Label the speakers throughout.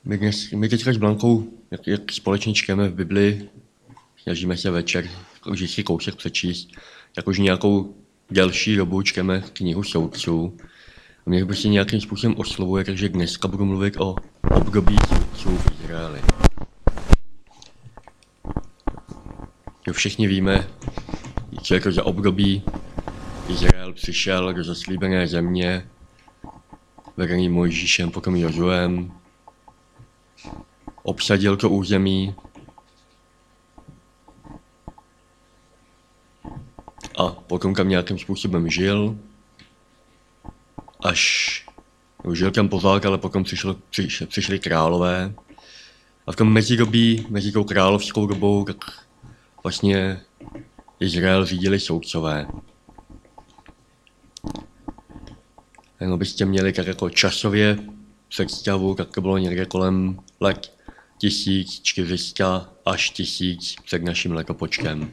Speaker 1: My teďka s Blankou, jak společně čteme v Bibli, snažíme se večer vždycky kousek přečíst, tak už nějakou delší dobu čteme knihu Soudců. A mě prostě nějakým způsobem oslovuje, takže dneska budu mluvit o období soudců v Izraeli. Jo, všichni víme, co je to za období. Izrael přišel do zaslíbené země, vedený Mojžíšem, potom Jozuem, obsadil to území a potom tam nějakým způsobem žil, žil tam pořád, ale potom přišli králové. A v tom mezidobí, mezi tou královskou dobou, tak vlastně Izrael řídili soudcové. Jenom byste měli tak jako časově představu, tak to bylo někde kolem let 1400 až 1000 před naším letopočtem.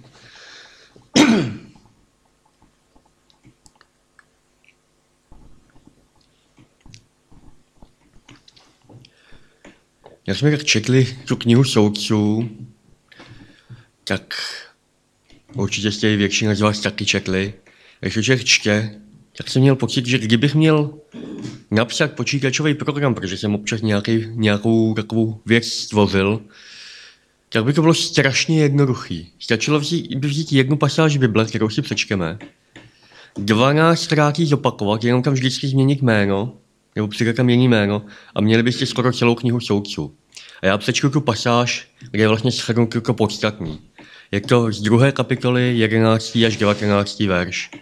Speaker 1: Jak jsme tak četli tu knihu Soudců, tak určitě jste ji většina z vás taky četli. Když to člověk čte, tak jsem měl pocit, že kdybych měl napsat počítačový program, protože jsem občas nějakou takovou věc stvořil, tak by to bylo strašně jednoduchý. Stačilo vzít jednu pasáž Bible, kterou si přečteme, 12krát ji zopakovat, jenom tam vždycky změnit jméno, nebo přidat tam jiný jméno, a měli byste skoro celou knihu Soudců. A já přečtu tu pasáž, kde je vlastně shrnuto to podstatný. Je to z 2. kapitoly 11. až 19. verš.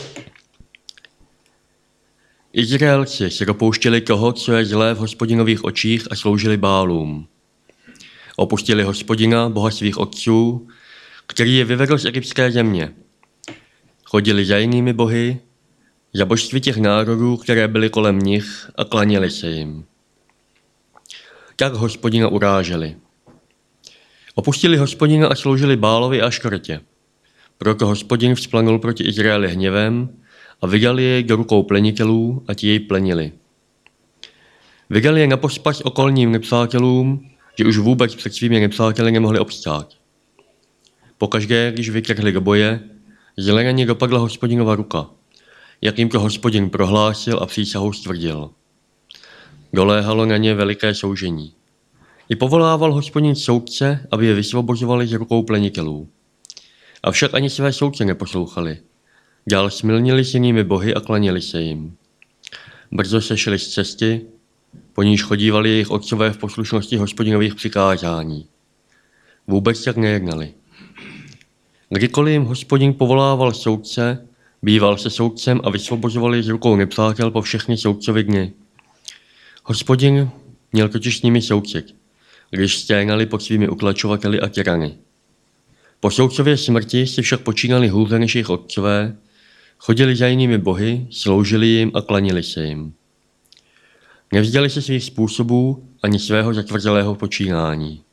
Speaker 1: Izraelci se dopouštěli toho, co je zlé v Hospodinových očích, a sloužili Bálům. Opustili Hospodina, Boha svých otců, který je vyvedl z egyptské země. Chodili za jinými bohy, za božství těch národů, které byly kolem nich, a klaněli se jim. Tak Hospodina uráželi. Opustili Hospodina a sloužili Bálovi a Aštortě. Proto Hospodin vzplanul proti Izraeli hněvem a vydal jej do rukou plenitelů, a ti jej plenili. Vydal je na pospas okolním nepřátelům, že už vůbec před svými nepřáteli nemohli obstát. Pokaždé, když vytrhli do boje, zle na ně dopadla Hospodinova ruka, jak jim to Hospodin prohlásil a přísahou stvrdil. Doléhalo na ně veliké soužení. I povolával Hospodin soudce, aby je vysvobozovali z rukou plenitelů. Avšak ani své soudce neposlouchali. Dál smilnili s jinými bohy a klaněli se jim. Brzo se šli z cesty, po níž chodívali jejich otcové v poslušnosti Hospodinových přikázání. Vůbec tak nejednali. Kdykoliv jim Hospodin povolával soudce, býval se soudcem a vysvobozovali z rukou nepřátel po všechny soudcovi dny. Hospodin měl totiž s nimi soucit, když sténali pod svými utlačovateli a tyrany. Po soudcově smrti si však počínali hůře než jejich otcové, chodili za jinými bohy, sloužili jim a klanili se jim. Nevzdali se svých způsobů ani svého zatvrzelého počínání.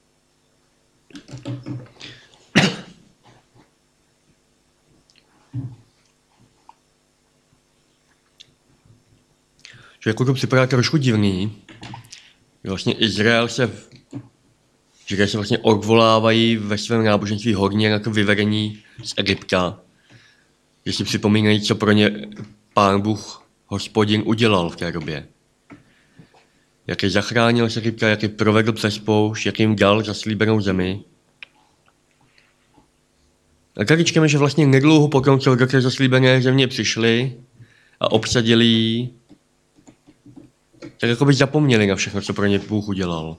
Speaker 1: Že jako to připadá trošku divný, že vlastně Izrael se vlastně odvolávají ve svém náboženství hodně na to vyvedení z Egypta, že si připomínají, co pro ně Pán Bůh, Hospodin, udělal v té době. Jak je zachránil z Egypta, jak je provedl přes poušť, jak jim dal zaslíbenou zemi. A tady čteme, že vlastně nedlouho potom, co do té zaslíbené země přišli a obsadili ji, tak jako by zapomněli na všechno, co pro ně Bůh udělal.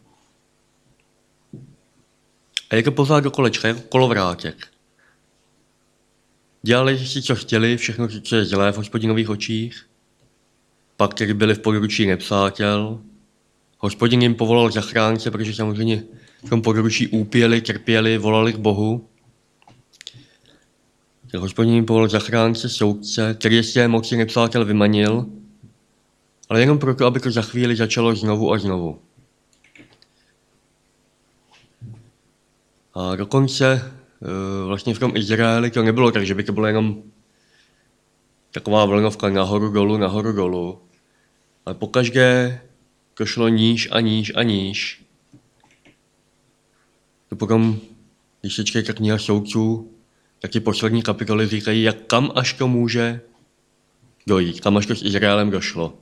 Speaker 1: A je to pořád do kolečka, jako kolovrátek. Dělali si, co chtěli, všechno, co je zlé v Hospodinových očích. Pak tedy byli v područí nepřátel. Hospodin jim povolal zachránce, protože samozřejmě v tom područí úpěli, trpěli, volali k Bohu. Tak Hospodin jim povolal zachránce, soudce, který je z té moci nepřátel vymanil, ale jenom proto, aby to za chvíli začalo znovu a znovu. A dokonce vlastně v tom Izraeli to nebylo tak, že by to bylo jenom taková vlnovka nahoru dolů, ale pokaždé, to šlo níž a níž a níž. To potom, když se čte kniha soudců, tak ty poslední kapitoly říkají, jak kam až to může dojít, kam až to s Izraelem došlo.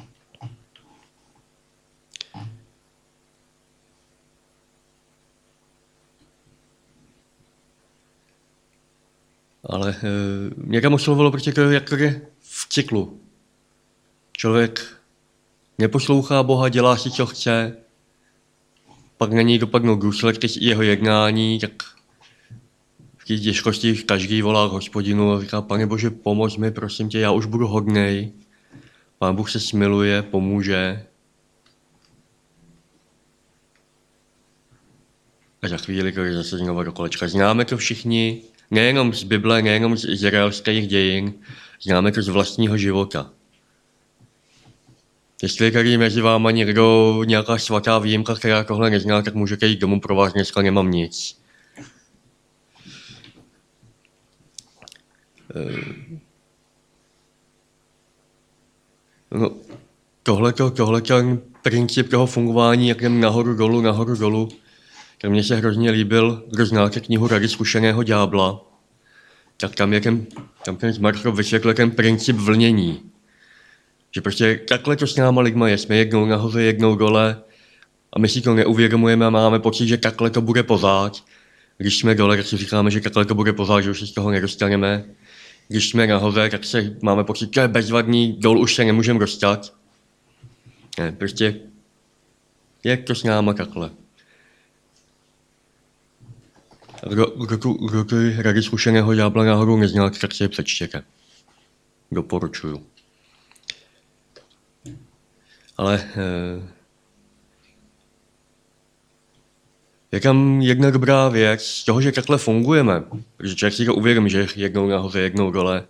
Speaker 1: Ale mě tam oslovilo prostě to, jak je v cyklu. Člověk neposlouchá Boha, dělá si, co chce, pak na něj dopadnou důsledky z jeho jednání, tak v těch těžkostích každý volá k Hospodinu a říká, Pane Bože, pomoz mi, prosím tě, já už budu hodnej. Pán Bůh se smiluje, pomůže. A za chvíli, když zase znovu do kolečka. Známe to všichni, nejenom z Bible, nejenom z izraelských dějin, známe to z vlastního života. Jestli je tady mezi váma někdo nějaká svatá výjimka, která tohle nezná, tak můžete jít domů, pro vás dneska nemám nic. No, tohle ten princip toho fungování, jak jdem nahoru dolů, tak mně se hrozně líbil, kdo znáte knihu Rady zkušeného ďábla, tak tam ten Zmarkov vysvětlil ten princip vlnění. Že prostě takhle to s náma lidma je, jsme jednou nahoře, jednou dole a my si to neuvědomujeme a máme pocit, že takhle to bude pořád. Když jsme dole, tak si říkáme, že takhle to bude pořád, že už se z toho nedostaneme. Když jsme nahoře, tak máme pocit, že to je bezvadný, dol už se nemůžeme dostat. Ne, prostě je to s náma takhle. Kdo ty Rady zkušeného ďábla náhodou neznáte, tak si je přečtěte. Doporučuju. Ale je tam jedna dobrá věc z toho, že takhle fungujeme. Protože člověk si to uvědomí, že jednou nahoře, jednou dole.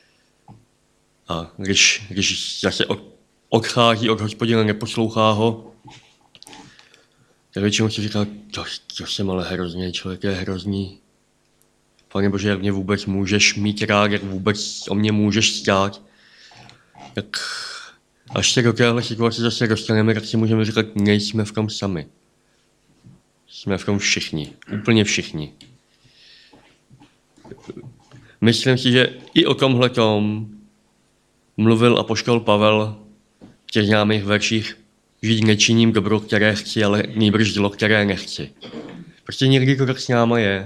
Speaker 1: A když zase odchází od Hospodina, neposlouchá ho, tak většinou si říká, to jsem ale hrozný, člověk je hrozný. Pane Bože, jak mě vůbec můžeš mít rád, jak vůbec o mě můžeš stát. Tak až se do téhle situace zase dostaneme, tak si můžeme říkat, nejsme v tom sami. Jsme v tom všichni, úplně všichni. Myslím si, že i o tomhletom mluvil apoštol Pavel v těch známých verších, žít nečiním dobro, které chci, ale nýbrž zlo, které nechci. Prostě někdy to tak s náma je.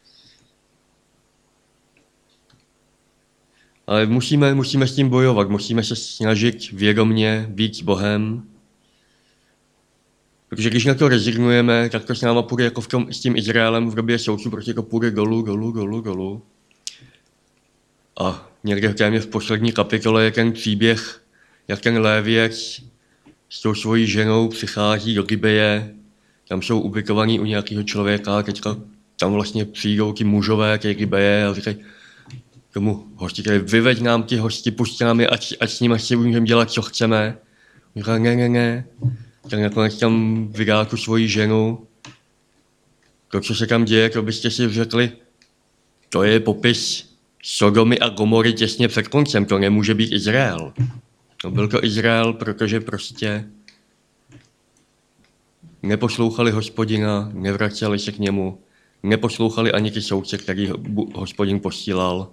Speaker 1: Ale musíme s tím bojovat, musíme se snažit vědomě být s Bohem. Protože když na to rezignujeme, tak to s náma půjde jako s tím Izraelem v době soudců, prostě to půjde dolů. A někde téměř v poslední kapitole je ten příběh, jak ten Léviec s tou svojí ženou přichází do Gibeje, tam jsou ubytovaní u nějakého člověka, teďka tam vlastně přijdou ti mužové té Gibeje a říkají tomu hostiteli, vyveď nám ti hosti, pusť nám je, ať s nimi si můžeme dělat, co chceme. Říká, ne. Tak nakonec tam vydá tu svoji ženu. To, co se tam děje, to byste si řekli, to je popis Sodomy a Gomory těsně před koncem, to nemůže být Izrael. No, byl to Izrael, protože prostě neposlouchali Hospodina, nevraceli se k němu, neposlouchali ani ty soudce, který Hospodin posílal.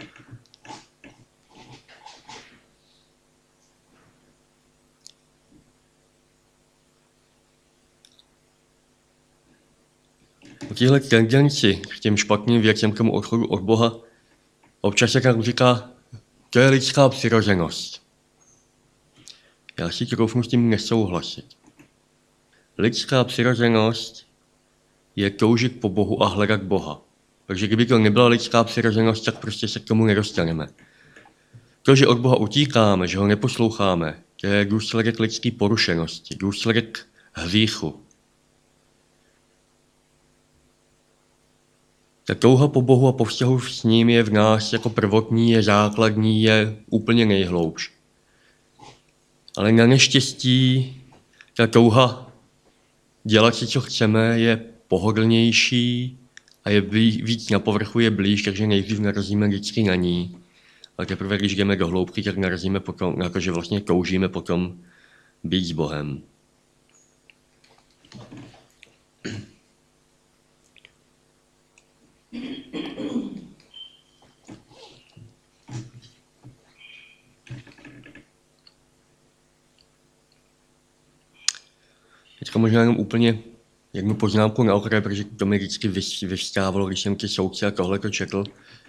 Speaker 1: O téhle tendenci k těm špatným věcem, k tomu odchodu od Boha, občas se tak říká, to je lidská přirozenost. Já si troufnu s tím nesouhlasit. Lidská přirozenost je toužit po Bohu a hledat Boha. Takže kdyby to nebyla lidská přirozenost, tak prostě se k tomu nedostaneme. To, že od Boha utíkáme, že ho neposloucháme, to je důsledek lidské porušenosti, důsledek hříchu. Ta touha po Bohu a po vztahu s ním je v nás jako prvotní, je základní, je úplně nejhloubš. Ale na neštěstí ta touha dělat si, co chceme, je pohodlnější a je víc na povrchu, je blíž, takže nejdřív narazíme vždycky na ní. A teprve, když jdeme do hloubky, tak narazíme potom na to, že vlastně toužíme potom být s Bohem. To možná jenom úplně jednu poznámku na okraj, protože to mi vždycky vyvstávalo, když jsem ty soudce a tohle to četl.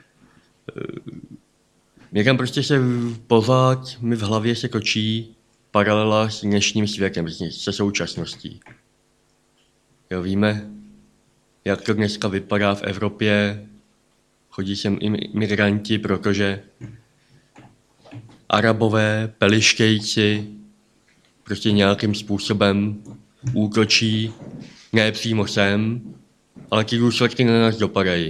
Speaker 1: Někam prostě se pořád mi v hlavě se točí paralela s dnešním světem, se současností. Jo, víme, jak to dneska vypadá v Evropě, chodí sem imigranti, protože Arabové, Peliškejci prostě nějakým způsobem útočí ne přímo sem, ale ty důsledky na nás dopadají.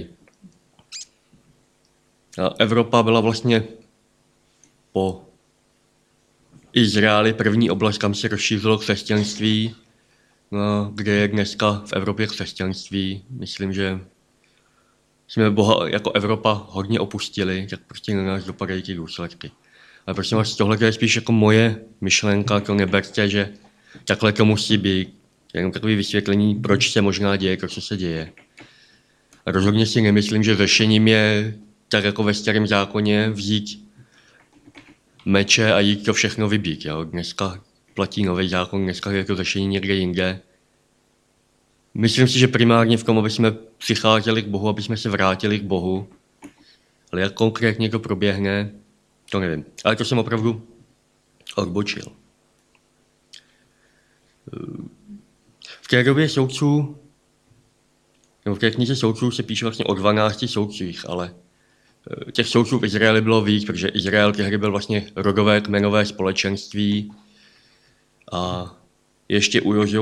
Speaker 1: A Evropa byla vlastně po Izraeli první oblast, kam se rozšířilo křesťanství, no, kde je dneska v Evropě křesťanství. Myslím, že jsme Boha jako Evropa hodně opustili, tak prostě na nás dopadají ty důsledky. Ale prosím vás, tohle je spíš jako moje myšlenka, to neberte, že takhle to musí být. Jenom takové vysvětlení, proč se možná děje to, co se děje. A rozhodně si nemyslím, že řešením je tak jako ve starém zákoně vzít meče a jít to všechno vybít. Jo. Dneska platí nový zákon, dneska je to řešení někde jinde. Myslím si, že primárně v tom, aby jsme přicházeli k Bohu, aby jsme se vrátili k Bohu. Ale jak konkrétně to proběhne, to nevím. Ale to jsem opravdu odbočil. V té době soudců, nebo v té knize soudců se píše vlastně o 12 soudcích, ale těch soudců v Izraeli bylo víc, protože Izrael tehdy byl vlastně rodové kmenové společenství a ještě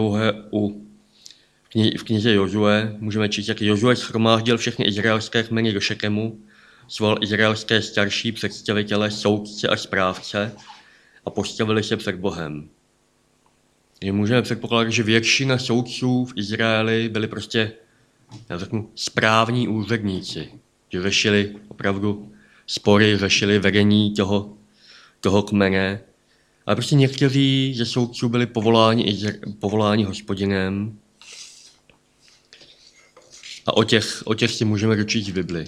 Speaker 1: v knize Jozue můžeme číst, jak Jozue shromáždil všechny izraelské kmeny do Šekemu, svolal izraelské starší představitele, soudce a správce a postavili se před Bohem. Je můžeme předpokládat, že většina soudců v Izraeli byli prostě, já řeknu, správní úředníci, že řešili opravdu spory, řešili vedení toho kmene. Ale prostě někteří ze soudců byli povoláni Hospodinem a o těch si můžeme dočíst v Bibli.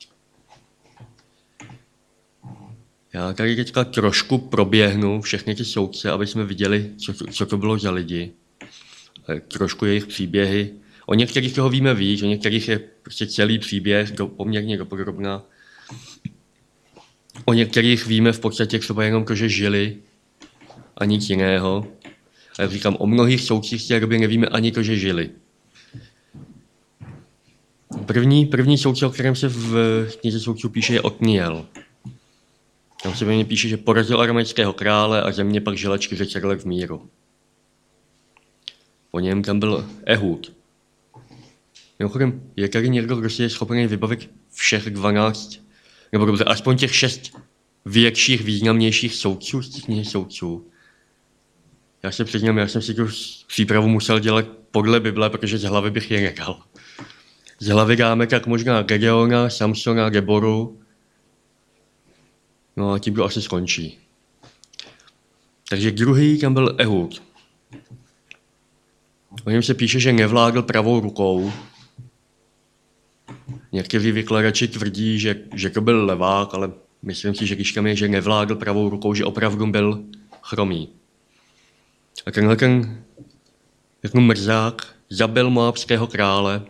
Speaker 1: Já tady teďka trošku proběhnu všechny ty soudce, aby jsme viděli, co to bylo za lidi. Trošku jejich příběhy. O některých toho víme víc, o některých je prostě celý příběh poměrně dopodrobná. O některých víme v podstatě třeba jenom to, že žili a nic jiného. A jak říkám, o mnohých soudcích z té doby nevíme ani to, že žili. První soudce, o kterém se v knize soudců píše, je Otniel. Tam se ve mně píše, že porazil aramejského krále a země pak žila 40 let v míru. Po něm tam byl Ehud. Mimochodem, je tady někdo, kdo si je schopný vybavit všech 12, nebo dobře, aspoň těch 6 větších, významnějších soudců z těch knihy soudců. Já se přiznám, já jsem si tu přípravu musel dělat podle Bible, protože z hlavy bych je nedal. Z hlavy dáme tak možná Gedeona, Samsona, Deboru, no a tím to asi skončí. Takže druhý tam byl Ehud. O něm se píše, že nevládl pravou rukou. Někteří vykladači tvrdí, že to byl levák, ale myslím si, že když tam je, že nevládl pravou rukou, že opravdu byl chromý. A tenhle ten mrzák zabil moabského krále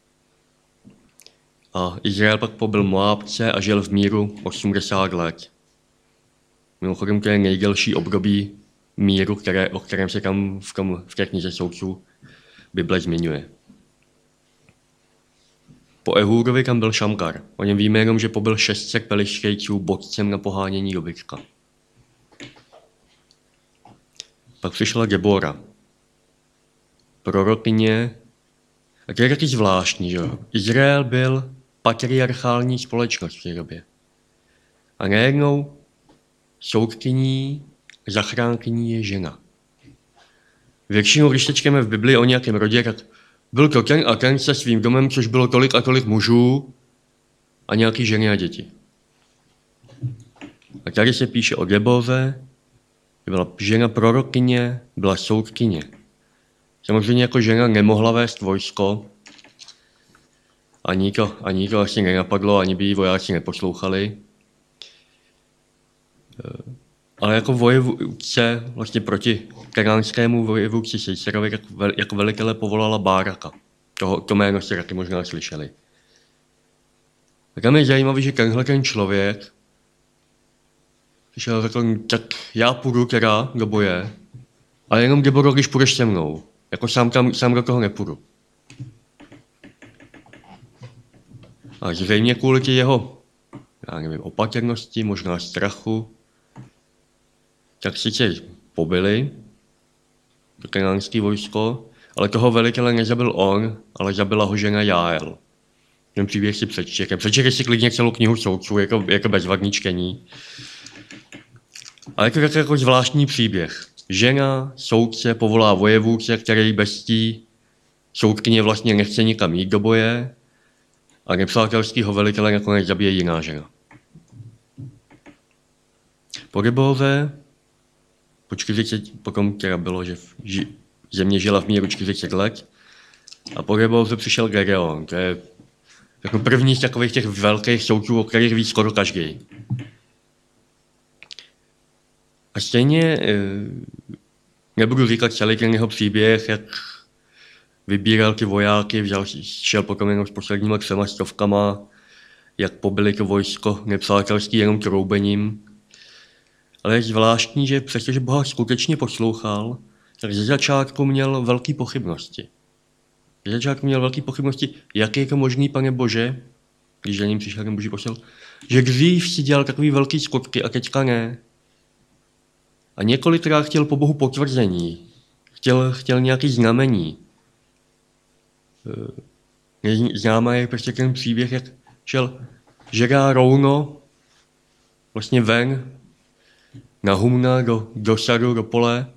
Speaker 1: a Izrael pak pobyl Moabce a žil v míru 80 let. Mimochodem, to je nejdelší období míru, o kterém se tam v té knize soudců Bible zmiňuje. Po Ehudovi tam byl Šamkar. O něm víme jenom, že pobyl 600 Peliškejců bodcem na pohánění dobytka. Pak přišla Debora. Prorokyně. A to je taky zvláštní, že jo? Izrael byl patriarchální společnost v té době. A najednou soudkyní, zachránkyní je žena. Většinou, když se čteme v Biblii o nějakém rodě, tak byl to ten a ten se svým domem, což bylo tolik a tolik mužů a nějaký ženy a děti. A tady se píše o Deboře, byla žena prorokyně, byla soudkyně. Samozřejmě jako žena nemohla vést vojsko, ani to asi nenapadlo, ani by jí vojáci neposlouchali. Ale jako vojevůdce vlastně proti kenánskému vojevůdci Sejserovi jako velitele povolala Báraka. To jméno jste taky možná slyšeli. A tam je zajímavé, že ten člověk přišel a řekl, tak já půjdu teda do boje, ale jenom Deboro, když půjdeš se mnou. Jako sám do toho nepůjdu. A zřejmě kvůli jeho, já nevím, opatrnosti, možná strachu, tak sice pobili to kenánské vojsko, ale toho velitele nezabil on, ale zabila ho žena Jael. Ten příběh si přečtěte. Přečtěte si klidně celou knihu soudců, jako bezvadný čtení. Ale je to jako zvláštní příběh. Žena, soudce, povolá vojevůdce, který bez tí soudkyně vlastně nechce nikam jít do boje a nepřátelského velitele nakonec zabije jiná žena. Po Debóře, potom teda bylo, že země žila v míru 40 let, a po Debóře přišel Gedeon. To je jako první z takových těch velkých soudců, o kterých ví skoro každý. A stejně nebudu říkat celý ten jeho příběh, jak vybíral ty vojáky, šel potom jenom s posledníma 300, jak pobili to vojsko nepřátelský jenom troubením. Ale je zvláštní, že přestože Boha skutečně poslouchal, tak ze začátku měl velké pochybnosti. Jak je to možný, Pane Bože, když za ním přišel ten Boží posel, že dřív si dělal takový velký skutky a teďka ne. A několikrát chtěl po Bohu potvrzení, chtěl nějaký znamení. Známá je prostě ten příběh, jak šel žerá rouno vlastně ven na humna, do sadu, do pole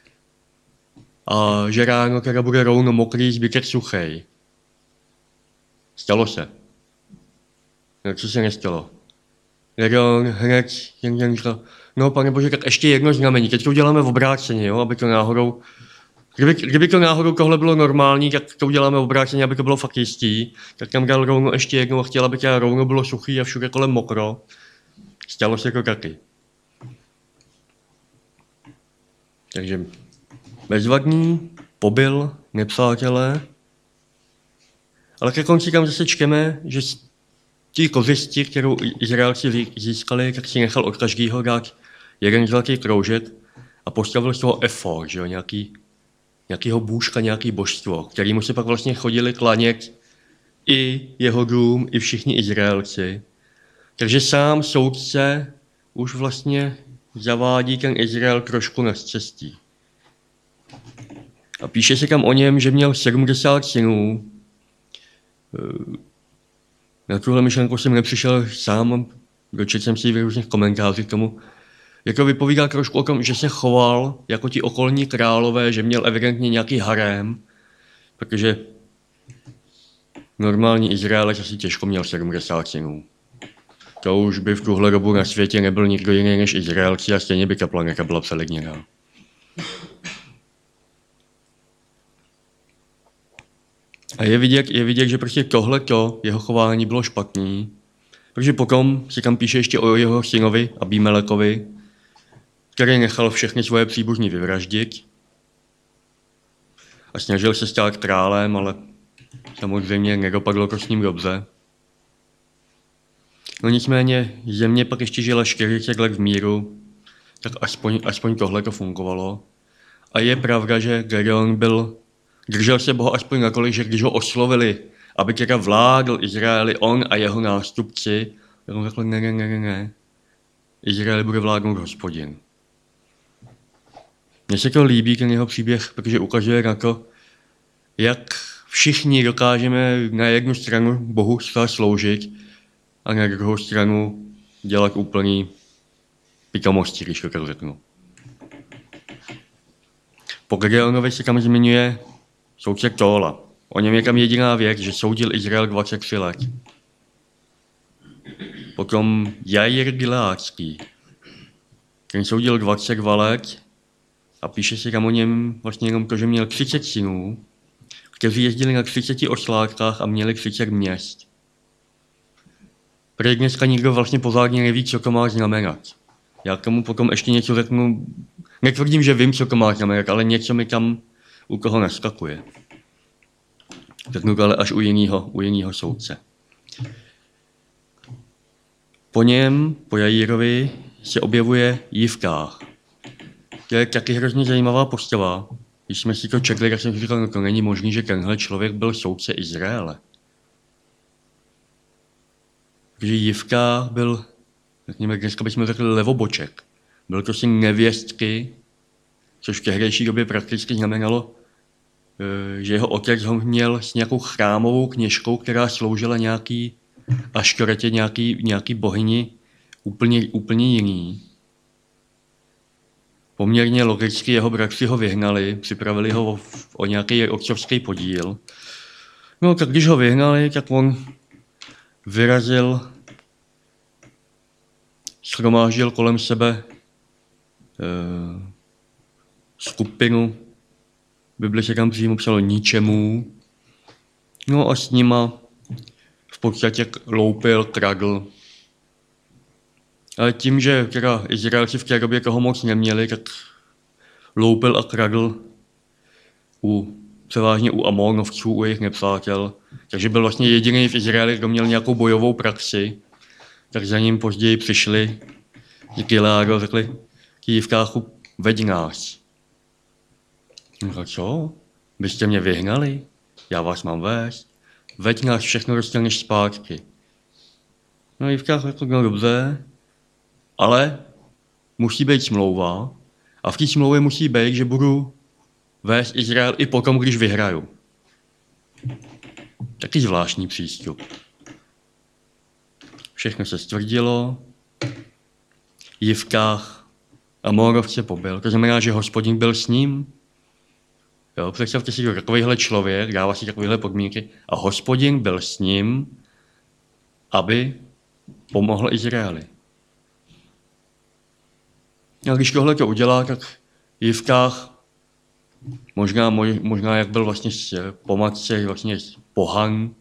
Speaker 1: a že ráno teda bude rouno mokrý, zbytek suchej. Stalo se. No, co se nestalo? Gedeon hned jen říkal, no Pane Bože, tak ještě jedno znamení, teď to uděláme v obráceně, jo, aby to náhodou, kdyby to náhodou tohle bylo normální, tak to uděláme v obráceně, aby to bylo fakt jistý, tak tam dal rouno ještě jednou a chtěl, aby to rouno bylo suchý a všude kolem mokro. Stalo se to taky. Takže bezvadný, pobil nepřátelé, ale ke konci tam zase čteme, že ti kořisti, kterou Izraelci získali, tak si nechal od každého dát jeden zlatý kroužek a postavil z toho efod, že jo, nějakýho bůžka, nějaký božstvo, kterému se pak vlastně chodili klanět i jeho dům, i všichni Izraelci. Takže sám soudce už vlastně zavádí ten Izrael trošku na cestí. A píše se tam o něm, že měl 70 synů. Na tuhle myšlenku jsem nepřišel sám, dočetl jsem si v různých komentářích k tomu. Jako vypovídá trošku o tom, že se choval jako ti okolní králové, že měl evidentně nějaký harém, protože normální Izraelec asi těžko měl 70 synů. To už by v tuhle dobu na světě nebyl nikdo jiný než Izraelci a stejně by ta planeta byla přelidněná. A je vidět, že prostě tohleto jeho chování bylo špatný, protože potom si tam píše ještě o jeho synovi Abimelekovi, který nechal všechny svoje příbuzní vyvraždit a snažil se stát králem, ale samozřejmě nedopadlo to s ním dobře. No nicméně země pak ještě žila 40 let v míru, tak aspoň tohle to fungovalo. A je pravda, že Gedeon držel se Boha aspoň natolik, že když ho oslovili, aby teda vládl Izraeli on a jeho nástupci, tak on řekl, ne. Izraeli bude vládnout Hospodin. Mně se to líbí, ten jeho příběh, protože ukazuje na to, jak všichni dokážeme na jednu stranu Bohu sloužit a na druhou stranu dělat úplný pitomosti, když to tak řeknu. Po Gedeonovi se tam zmiňuje soudce Tóla. O něm je tam jediná věc, že soudil Izrael 23 let. Potom Jair Gileádský, ten soudil 22 let a píše se tam o něm vlastně jenom to, že měl 30 synů, kteří jezdili na 30 oslátkách a měli 30 měst. Protože dneska nikdo vlastně pořádně neví, co to má znamenat. Já k tomu potom ještě něco řeknu. Netvrdím, že vím, co to má znamenat, ale něco mi tam u toho naskakuje. Řeknu to ale až u jiného soudce. Po něm, po Jaírovi, se objevuje Jivkách. To je taky hrozně zajímavá postava. Když jsme si to četli, tak jsem si říkal, no to není možný, že tenhle člověk byl soudce Izraele. Protože Jivkách byl, řekněme, dneska bychom řekli levoboček. Byl to syn nevěstky, což v tehdejší době prakticky znamenalo, že jeho otec ho měl s nějakou chrámovou kněžkou, která sloužila nějaký Aštoretě, nějaký bohyni úplně jiný. Poměrně logicky jeho bratři ho vyhnali, připravili ho o nějaký otcovský podíl. No tak když ho vyhnali, tak on vyrazil, shromáždil kolem sebe skupinu, v Bibli se tam přímo psalo ničemů, no a s nima v podstatě loupil, kradl. Ale tím, že teda Izraelci v té době toho moc neměli, tak loupil a kradl převážně u Amonovců, u jejich nepřátel. Takže byl vlastně jediný v Izraeli, kdo měl nějakou bojovou praxi. Tak za ním později přišli Gileádu a řekli, Jivkáchu, veď nás. No co? Byste mě vyhnali? Já vás mám vést. Veď nás, všechno dostaneš zpátky. No Jivkách řekl, no dobře, ale musí být smlouva a v té smlouvě musí být, že budu vést Izrael i potom, když vyhraju. Taky zvláštní přístup. Všechno se stvrdilo, Jivkách Amorovce pobyl. To znamená, že Hospodin byl s ním. Jo, představte si, že takovýhle člověk dává si takovéhle podmínky a Hospodin byl s ním, aby pomohl Izraeli. A když tohle to udělá, tak Jivkách možná jak byl vlastně po matce, vlastně pohan,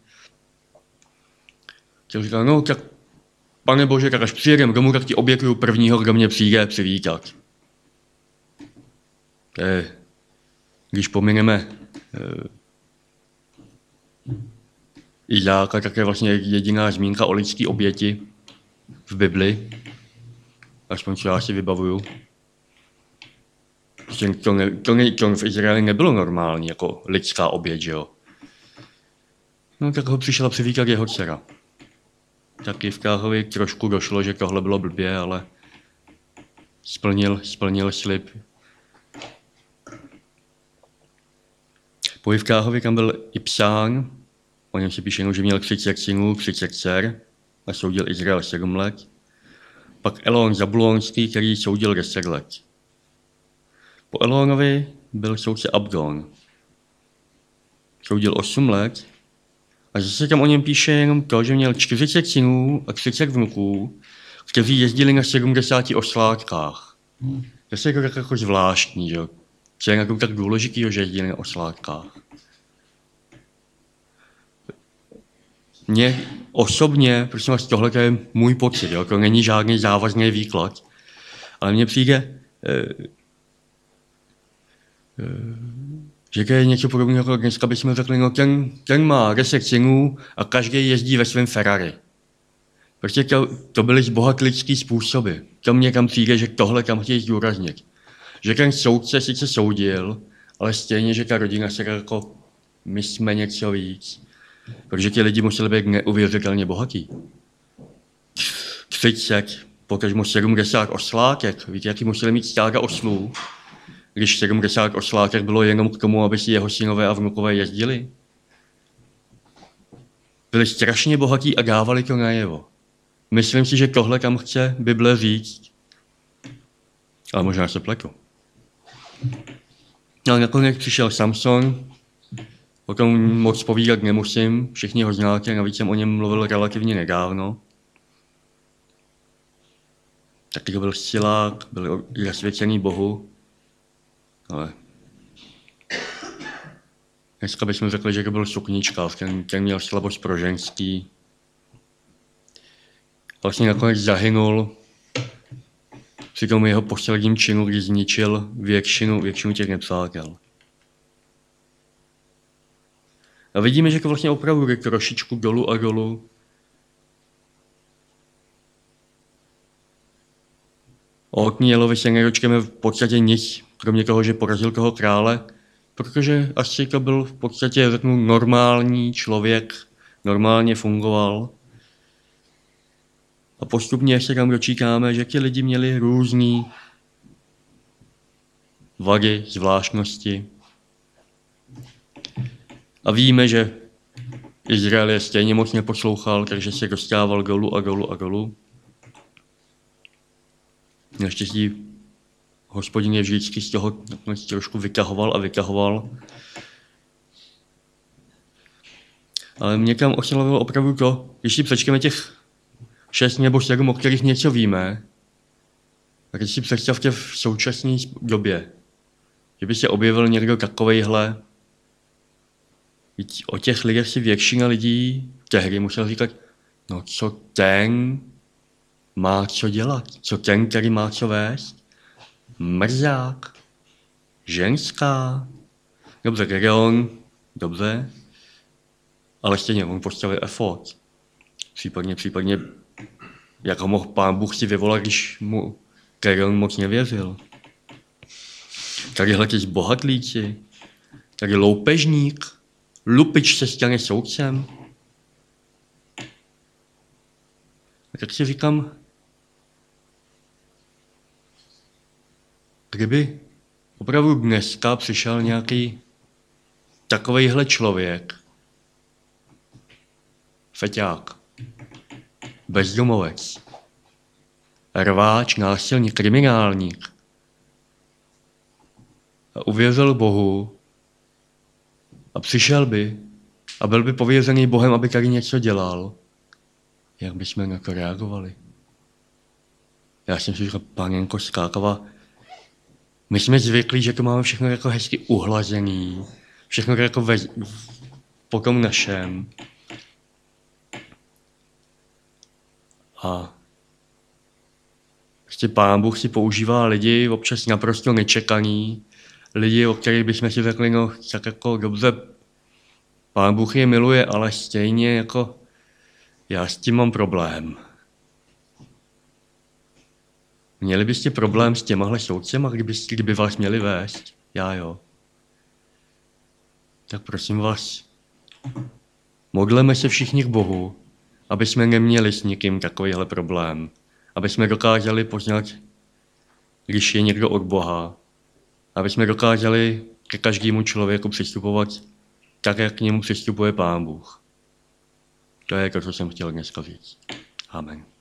Speaker 1: tak říkal, no tak Pane Bože, tak až přijedem domů, tak ti obětuju prvního, kdo mě přijde přivítat. Když pomineme Izáka, tak je vlastně jediná zmínka o lidské oběti v Bibli, aspoň co já si vybavuju. To v Izraeli nebylo normální jako lidská oběť, že jo. No tak ho přišla přivítat jeho dcera. Tak Jivkáchovi trošku došlo, že tohle bylo blbě, ale splnil slib. Po Jivkáchovi tam byl i psán, o něm si píše, že měl 30 synů, 30 dcer a soudil Izrael 7 let. Pak Elon Zabulonský, který soudil 10 let. Po Elonovi byl soudce Abdon. Soudil 8 let a zase tam o něm píše jenom to, že měl 40 synů a 30 vnuků, kteří jezdili na 70 oslátkách. To je jako zvláštní, že? Co je na tom tak důležitý, že jezdili na oslátkách. Mně osobně, prosím vás, tohle je můj pocit, jo? To není žádný závazný výklad, ale mně přijde, že to je něco podobného, jako dneska bychom řekli, no ten má 10 synů a každý jezdí ve svém Ferrari. Prostě to byly zbohatlický způsoby. To mně tam přijde, že tohle tam chtějí zdůraznit. Že ten soudce sice soudil, ale stejně, že ta rodina se jako my jsme něco víc. Protože ti lidi museli být neuvěřitelně bohatí. 30, potažmo 70 oslátek. Víte, jaký museli mít stáda oslů? Když 70 oslátek bylo jenom k tomu, aby si jeho synové a vnukové jezdili. Byli strašně bohatí a dávali to najevo. Myslím si, že tohle tam chce Bible říct. Ale možná se pletu. Ale nakonec přišel Samson, o tom moc povídat nemusím, všichni ho znáte, navíc jsem o něm mluvil relativně nedávno. Taky to byl silák, byl zasvěcený Bohu, ale dneska bychom řekli, že to byl sukničkář, ten měl slabost pro ženský. Vlastně nakonec zahynul při tom jeho posledním činu, kdy zničil většinu těch nepřátel. A vidíme, že to vlastně opravdu jde trošičku dolů a dolů. O Otníelovi se nedočkeme v podstatě nic, kromě toho, že porazil toho krále, protože asi to byl v podstatě, řeknu, normální člověk, normálně fungoval. A postupně se tam dočítáme, že ti lidi měli různý vady, zvláštnosti. A víme, že Izrael je stejně moc neposlouchal, takže se dostával dolů a dolů a dolů. Naštěstí Hospodin je vždycky z toho trošku vytahoval. Ale mě tam oslovilo opravdu to, když si přečteme těch 6 nebo 7, o kterých něco víme, tak si představte v současné době, že by se objevil někdo takovejhle. O těch lidech si většina lidí tehdy musel říkat, no co ten má co dělat, co ten, který má co vést, mrzák, ženská, dobře, Gedeon, dobře, ale stejně on postavil efort. Případně, jak ho mohl Pán Bůh si vyvolat, když mu Gedeon moc nevěřil. Tadyhle ty zbohatlíci, tady loupežník, lupič se stane soudcem. A tak si říkám, kdyby opravdu dneska přišel nějaký takovejhle člověk, feťák, bezdomovec, rváč, násilník, kriminálník a uvěřil Bohu a přišel by a byl by pověřený Bohem, aby tady něco dělal, jak bychom na to reagovali? Já jsem si říkal, Panenko Skákava, my jsme zvyklí, že to máme všechno jako hezky uhlazený, všechno jako po tom našem. A prostě Pán Bůh si používá lidi občas naprosto nečekaný, lidi, o kterých bychom si řekli, no tak jako dobře, Pán Bůh je miluje, ale stejně jako já s tím mám problém. Měli byste problém s těmahle soudcema, kdyby vás měli vést? Já jo. Tak prosím vás, modleme se všichni k Bohu, aby jsme neměli s nikým takovýhle problém. Aby jsme dokázali poznat, když je někdo od Boha. Aby jsme dokázali ke každému člověku přistupovat tak, jak k němu přistupuje Pán Bůh. To je to, co jsem chtěl dneska říct. Amen.